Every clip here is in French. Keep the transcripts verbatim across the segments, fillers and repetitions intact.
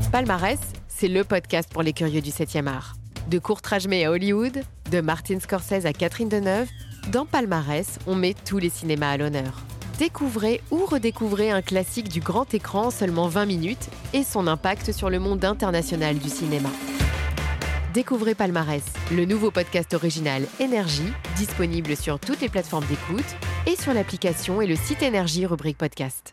Palmarès, c'est le podcast pour les curieux du septième art. De Kurt Rajmé à Hollywood, de Martin Scorsese à Catherine Deneuve, dans Palmarès, on met tous les cinémas à l'honneur. Découvrez ou redécouvrez un classique du grand écran en seulement vingt minutes et son impact sur le monde international du cinéma. Découvrez Palmarès, le nouveau podcast original Énergie, disponible sur toutes les plateformes d'écoute et sur l'application et le site Énergie rubrique podcast.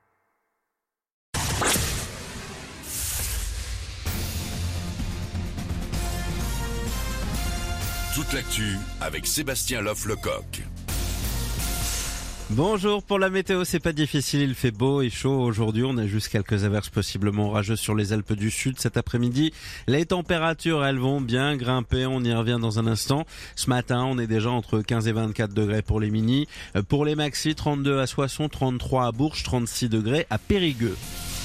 Toute l'actu avec Sébastien Loff-Lecoq. Bonjour, pour la météo, c'est pas difficile, il fait beau et chaud aujourd'hui, on a juste quelques averses possiblement orageuses sur les Alpes du Sud cet après-midi. Les températures, elles vont bien grimper, on y revient dans un instant. Ce matin, on est déjà entre quinze et vingt-quatre degrés pour les minis. Pour les maxis, trente-deux à Soissons, trente-trois à Bourges, trente-six degrés à Périgueux.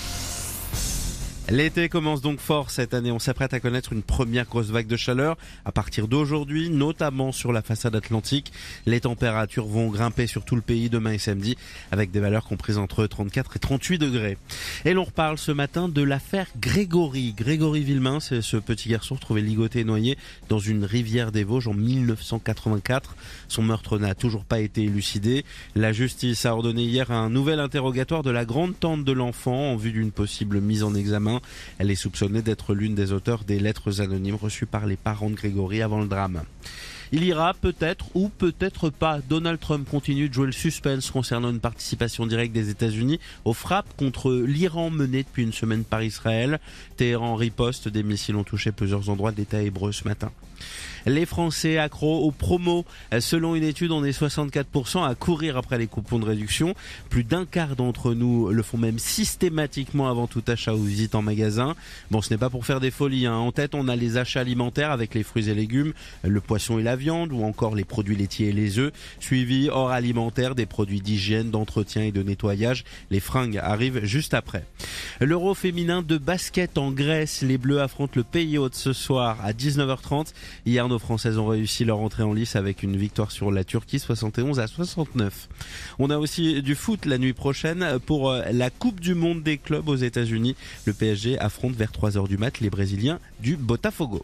L'été commence donc fort cette année. On s'apprête à connaître une première grosse vague de chaleur à partir d'aujourd'hui, notamment sur la façade atlantique. Les températures vont grimper sur tout le pays demain et samedi avec des valeurs comprises entre trente-quatre et trente-huit degrés. Et l'on reparle ce matin de l'affaire Grégory. Grégory Villemain, c'est ce petit garçon retrouvé ligoté et noyé dans une rivière des Vosges en mille neuf cent quatre-vingt-quatre. Son meurtre n'a toujours pas été élucidé. La justice a ordonné hier un nouvel interrogatoire de la grande tante de l'enfant en vue d'une possible mise en examen. Elle est soupçonnée d'être l'une des auteurs des lettres anonymes reçues par les parents de Grégory avant le drame. Il ira peut-être ou peut-être pas. Donald Trump continue de jouer le suspense concernant une participation directe des États-Unis aux frappes contre l'Iran menées depuis une semaine par Israël. Téhéran riposte, des missiles ont touché plusieurs endroits de l'État hébreu ce matin. Les Français accros aux promos. Selon une étude, on est soixante-quatre pour cent à courir après les coupons de réduction. Plus d'un quart d'entre nous le font même systématiquement avant tout achat ou visite en magasin. Bon, ce n'est pas pour faire des folies, hein. En tête, on a les achats alimentaires avec les fruits et légumes, le poisson et la viande ou encore les produits laitiers et les œufs. Suivi hors alimentaire des produits d'hygiène, d'entretien et de nettoyage. Les fringues arrivent juste après. L'Euro féminin de basket en Grèce. Les Bleus affrontent le Pays Hôte ce soir à dix-neuf heures trente. Hier, nos Françaises ont réussi leur entrée en lice avec une victoire sur la Turquie, soixante et onze à soixante-neuf. On a aussi du foot la nuit prochaine pour la Coupe du Monde des clubs aux États-Unis. Le P S G affronte vers trois heures du mat les Brésiliens du Botafogo.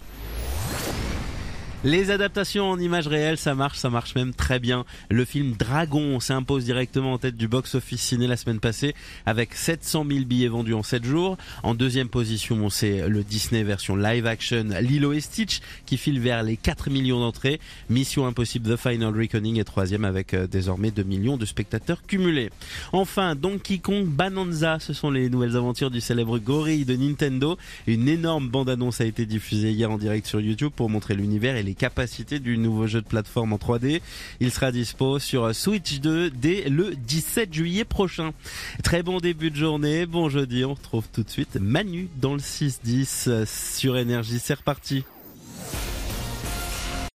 Les adaptations en images réelles, ça marche, ça marche même très bien. Le film Dragon s'impose directement en tête du box-office ciné la semaine passée avec sept cent mille billets vendus en sept jours. En deuxième position, c'est le Disney version live-action Lilo et Stitch qui file vers les quatre millions d'entrées. Mission Impossible The Final Reckoning est troisième avec euh, désormais deux millions de spectateurs cumulés. Enfin, Donkey Kong Bonanza, ce sont les nouvelles aventures du célèbre gorille de Nintendo. Une énorme bande-annonce a été diffusée hier en direct sur YouTube pour montrer l'univers et les capacités du nouveau jeu de plateforme en trois D. Il sera dispo sur Switch deux dès le dix-sept juillet prochain. Très bon début de journée, bon jeudi, on retrouve tout de suite Manu dans le six dix sur Énergie, c'est reparti.